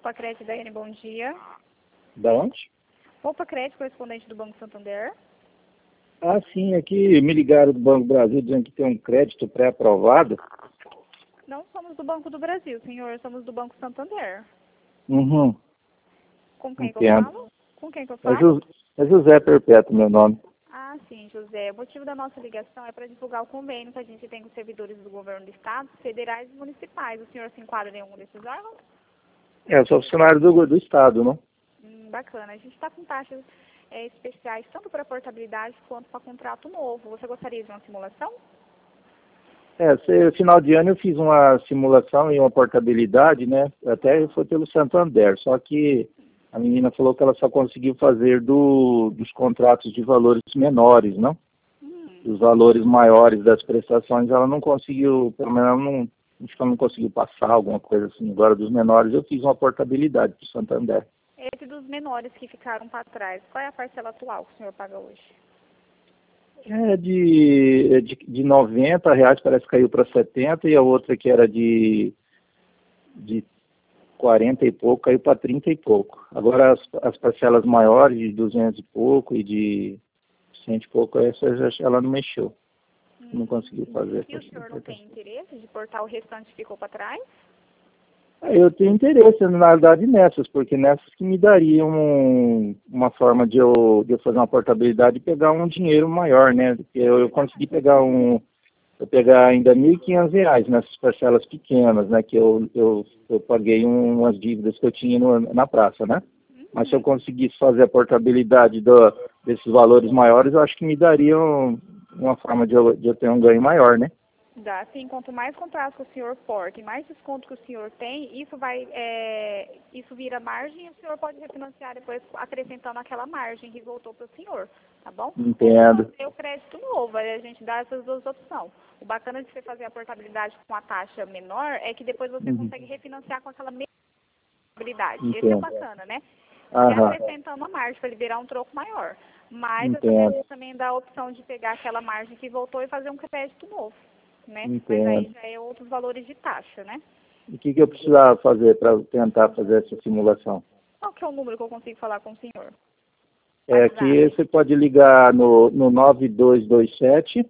Poupa Crédito, Daiane, bom dia. Da onde? Poupa Crédito, correspondente do Banco Santander. Ah, sim, aqui me ligaram do Banco do Brasil dizendo que tem um crédito pré-aprovado. Não somos do Banco do Brasil, senhor, somos do Banco Santander. Uhum, Com quem que eu entendo. falo? Com quem que eu É, falo? É José Perpétuo, meu nome. Ah, sim, José. O motivo da nossa ligação é para divulgar o convênio que a gente tem com os servidores do governo do estado, federais e municipais. O senhor se enquadra em algum desses órgãos? Eu sou funcionário do Estado, não? Bacana. A gente está com taxas especiais tanto para portabilidade quanto para contrato novo. Você gostaria de uma simulação? Final de ano eu fiz uma simulação e uma portabilidade, né? Até foi pelo Santander, só que a menina falou que ela só conseguiu fazer dos contratos de valores menores, não? Os valores maiores das prestações ela não conseguiu, pelo menos acho que ela não conseguiu passar alguma coisa assim. Agora dos menores eu fiz uma portabilidade para o Santander. Esse dos menores que ficaram para trás, qual é a parcela atual que o senhor paga hoje? De R$ 90, parece que caiu para 70, e a outra que era de 40 e pouco, caiu para 30 e pouco. Agora as parcelas maiores, de 200 e pouco e de 100 e pouco, ela não mexeu. Não conseguiu fazer. E o senhor não tem interesse de portar o restante que ficou para trás? Eu tenho interesse, na verdade, nessas, porque nessas que me dariam uma forma de eu fazer uma portabilidade e pegar um dinheiro maior, né? Porque eu consegui pegar ainda R$ 1.500 nessas parcelas pequenas, né? Que eu paguei umas dívidas que eu tinha na praça, né? Mas se eu conseguisse fazer a portabilidade desses valores maiores, eu acho que me daria uma forma de eu ter um ganho maior, né? Dá, sim. Quanto mais contratos que o senhor porta e mais desconto que o senhor tem, isso vira margem e o senhor pode refinanciar depois acrescentando aquela margem que voltou para o senhor, tá bom? Entendo. Ou fazer o crédito novo, aí a gente dá essas duas opções. O bacana de você fazer a portabilidade com a taxa menor é que depois você consegue refinanciar com aquela mesma portabilidade. Esse é bacana, né? E acrescentando a margem para liberar um troco maior. Mas você também dá a opção de pegar aquela margem que voltou e fazer um crédito novo. Né? Mas aí já é outros valores de taxa, né? E o que eu precisava fazer para tentar fazer essa simulação? Qual que é o número que eu consigo falar com o senhor? Aqui você pode ligar no 9227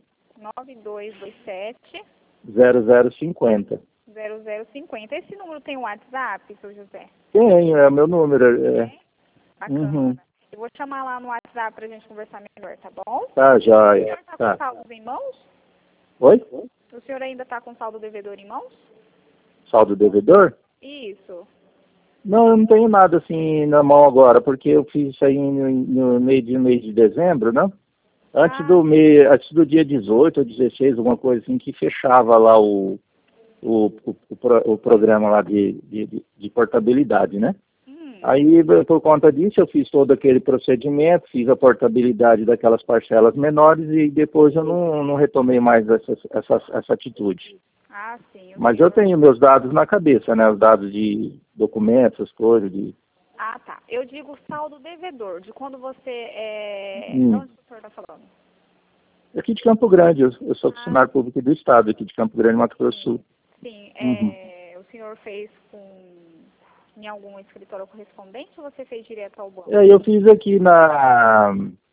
9227 0050. 0050. Esse número tem um WhatsApp, seu José? Tenho, é o meu número. Bacana. Eu vou chamar lá no WhatsApp pra gente conversar melhor, tá bom? Tá, joia. O senhor tá com saldos em mãos? Oi? O senhor ainda tá com saldo devedor em mãos? Saldo devedor? Isso. Não, eu não tenho nada assim na mão agora, porque eu fiz isso aí no mês de dezembro, não? Antes do dia 18 ou 16, alguma coisa assim, que fechava lá o programa lá de portabilidade, né? Aí, por conta disso, eu fiz todo aquele procedimento, fiz a portabilidade daquelas parcelas menores e depois eu não retomei mais essa atitude. Ah, sim. Mas eu tenho meus dados na cabeça, né? Os dados de documentos, essas coisas. Ah, tá. Eu digo saldo devedor, de quando você De onde o senhor está falando? Aqui de Campo Grande, eu sou funcionário público do Estado, aqui de Campo Grande, Mato Grosso do Sul. Sim, o senhor fez em algum escritório correspondente ou você fez direto ao banco? Eu fiz aqui na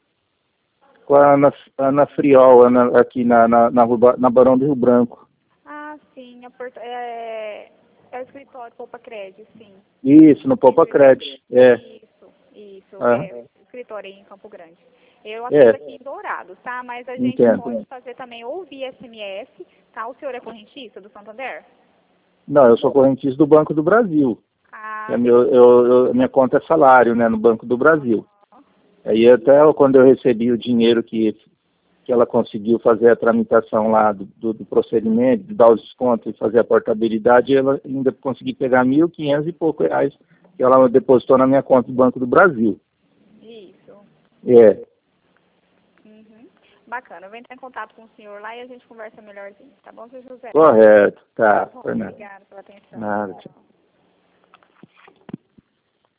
Friol, aqui na Barão do Rio Branco. Ah, sim, é o escritório Poupa Crédito, sim. Isso, no Poupa Crédito, Isso, é o escritório aí em Campo Grande. Eu atendo aqui em Dourados, tá? Mas a gente pode fazer também ou via SMS, tá? O senhor é correntista do Santander? Não, eu sou correntista do Banco do Brasil. Minha conta é salário, né, no Banco do Brasil. Aí até quando eu recebi o dinheiro que ela conseguiu fazer a tramitação lá do procedimento, de dar os descontos e fazer a portabilidade, ela ainda conseguiu pegar R$ 1.500 e pouco que ela depositou na minha conta do Banco do Brasil. Isso. É. Bacana, eu vou entrar em contato com o senhor lá e a gente conversa melhorzinho, tá bom, seu José? Correto, tá. Obrigada pela atenção. Nada, tchau.